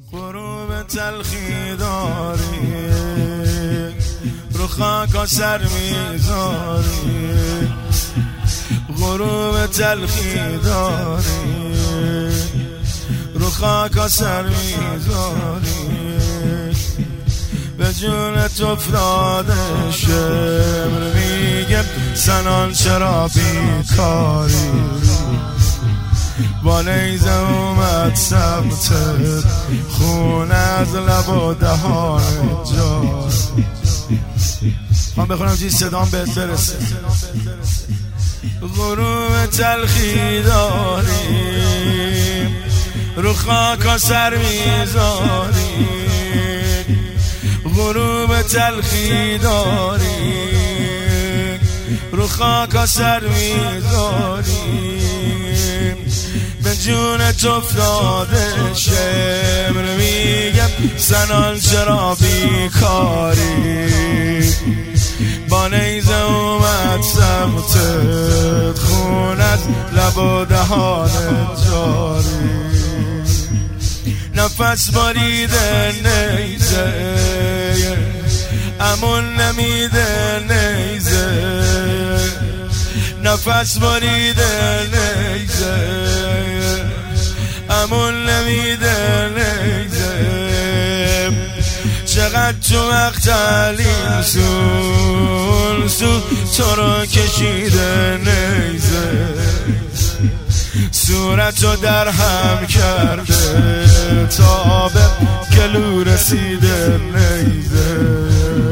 غروب تلخی داری، رو خاک سر میذاری. غروب تلخی داری، رو خاک سر میذاری. به جونت افتاده شمر، میگم سنان چرا بیکاری. با نیزه اومد سمتت، خون از لب و دهان جار. من بخونم چیز صدام بهت برسه. غروب تلخی داریم، رو خاک سر میذاری. غروب تلخی داریم، رو خاک سر میذاری. به جونت افتاده شمر، میگم سنان چرا بیکاری. با نیزه اومد سمتت، خون از لب و دهانت جاری. نفس باریده نیزه، امون نمیده نیزه. نفس باریده نیزه، امون نمیده نیزه. چقدر تو مقتلین سو تو رو کشیده نیزه. صورتو در هم کرده تا به گلو رسیده نیزه.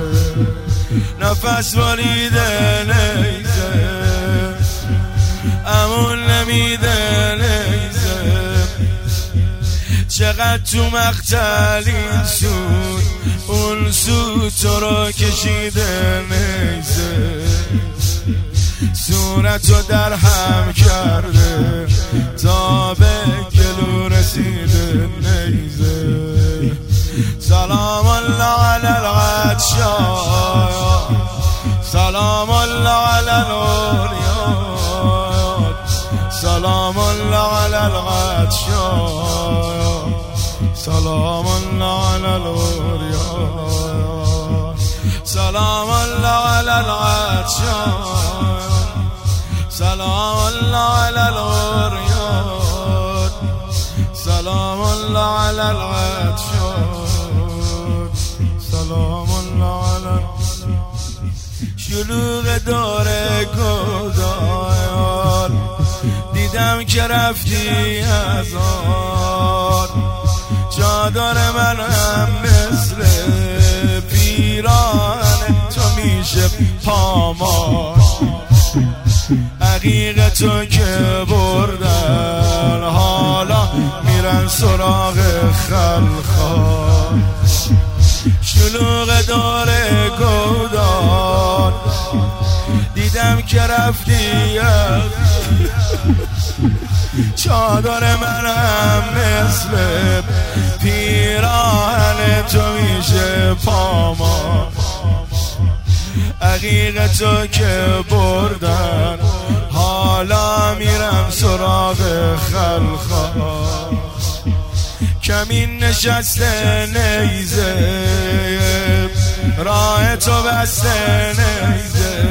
نفس باریده نیزه، امون نمیده نیزه. چقدر تو مقتلین اون سو تو رو کشیده نیزه. صورتو در هم کرده تا به گلو رسیده نیزه. سلام الله علی العطشان، سلام الله علی الاولیاد. سلام الله علی العطشان، سلام الله علی الاولیاد. سلام الله علی العطشان، سلام الله علی الاولیاد. سلام الله علی العطشان، سلام الله علی. شلوغ داره گدایان، دیدم که رفتی از آن. چادر من هم مثل پیران تو میشه پامان. عقیق تو که بردن، حالا میرن سراغ خلخال. شلوغ داره گودان، دیدم که رفتی. چادر من هم مثل پیراهن تو میشه پامان. عقیق تو که بردن، حالا میرم سراغ خلخال. کمین نشسته نیزه، راه تو بسته نیزه.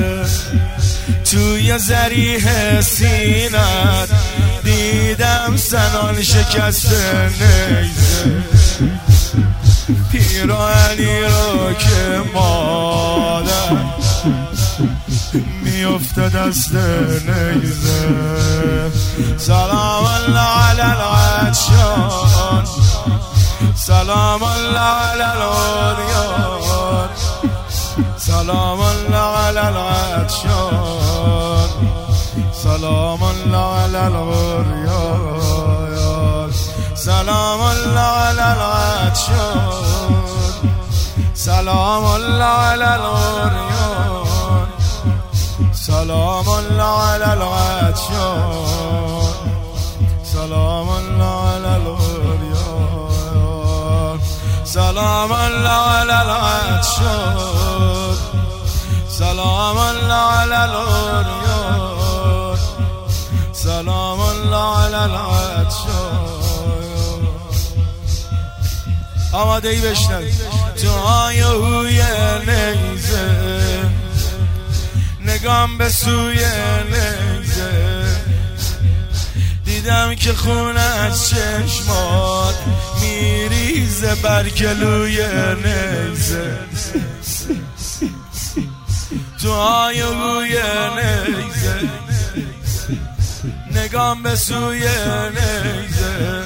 توی ذریح سینت دیدم سنان شکسته نیزه. پیراهنی رو که مادر میفته دست نیزه. سلام الله علی العطشان، سلام الله علی الاولیاد. سلام الله علی العطشان، سلام الله علی الاولیاد. سلام الله علی العطشان، سلام الله علی الاولیاد. سلام الله علی العطشان، سلام الله علی الاولیاد. سلام الله علی العطشان، سلام الله علی الاولیاد. سلام الله علی العطشان. آماده ای بشنوید. تو هایهوی نیزه نگام به سوی نیزه، دیدم که خون از چشمات میریزه بر گلوی نیزه. تو هایهوی نیزه نگام به سوی نیزه،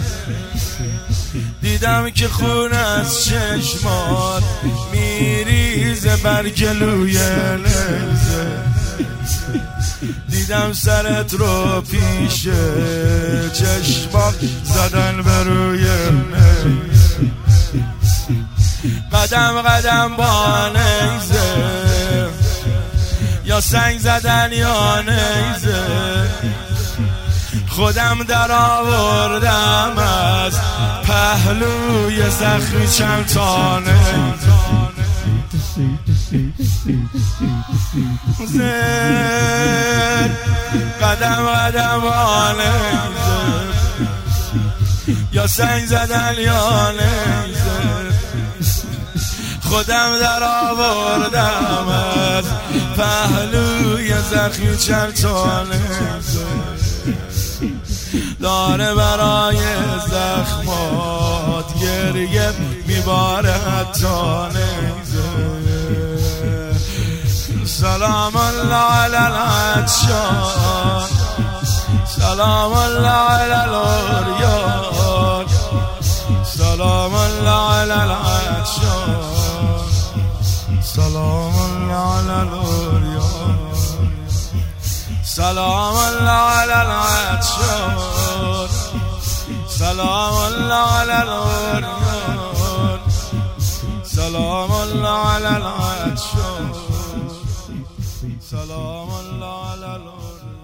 دیدم که خون از چشمات میریزه بر گلوی نیزه. دیدم سرت رو پیش چشمات زدن به روی نیزه، قدم قدم با نیزه، یا سنگ زدن یا نیزه، خودم در آوردم از پهلوی زخمی چند تا نیزه. قدم قدم با نیزه، یا سنگ زدن یا نیزه، خودم در آوردم از پهلوی زخمی چند تا نیزه. داره برای زخمات گریه میباره حتی نیزه. سلام الله علی العطشان، سلام الله علی العریان، سلام الله علی العطشان، سلام الله علی العریان، سلام الله علی العطشان، سلام الله علی العریان، سلام الله علی العطشان، سلام الله علی العریان.